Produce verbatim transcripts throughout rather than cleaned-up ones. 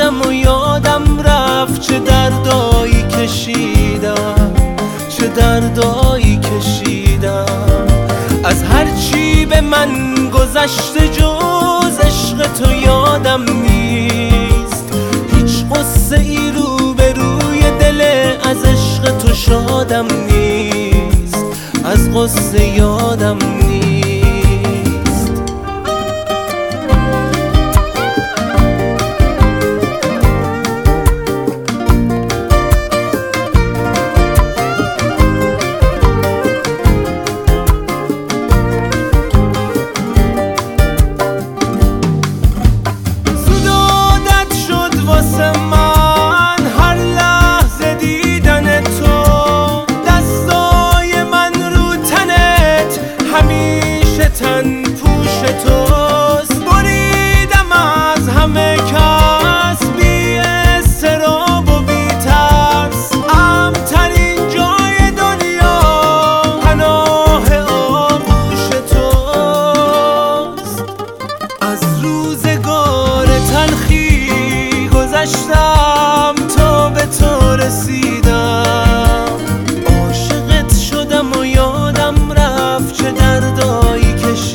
شدم و یادم رفت چه دردایی کشیدم، چه دردایی کشیدم. از هرچی به من گذشته جز عشق تو یادم نیست. هیچ قصه ای رو به روی دل از عشق تو شادم نیست، از قصه یادم نیست. تن پوش توست، بریدم از همه کس بی استراب و بی ترس. امن‌ترین جای دنیا پناه آغوش توست. از روزگار تلخی گذشتم تا به تو رسیدم. عاشقت شدم و یادم رفت چه دردایی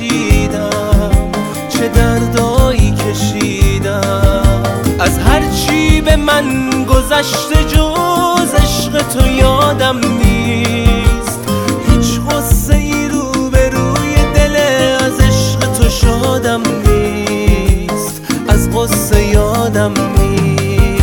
چه دردایی کشیدم. از هرچی به من گذشته جز عشق تو یادم نیست. هیچ قصه ای رو به روی دل از عشق تو شادم نیست، از قصه یادم نیست.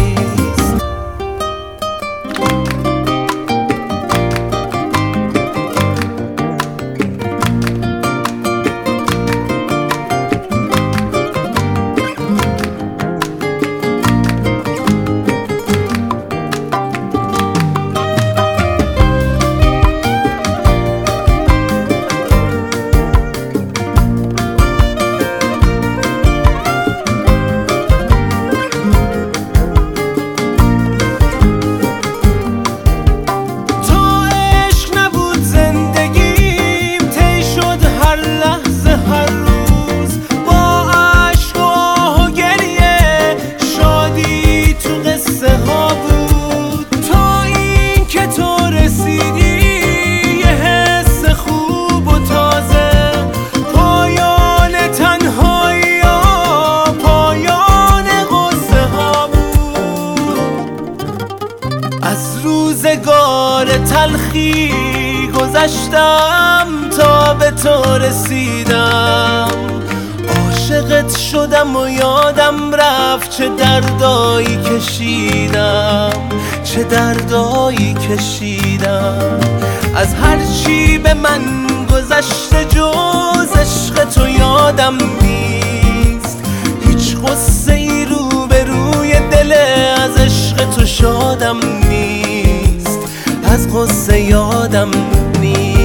از روزگار تلخی گذشتم تا به تو رسیدم. عاشقت شدم و یادم رفت چه دردایی کشیدم، چه دردایی کشیدم. از هرچی به من گذشته جز عشق تو یادم نیست. هیچ قصه ای رو به روی دل از عشق تو شادم نیست، از قصه یادم نیست.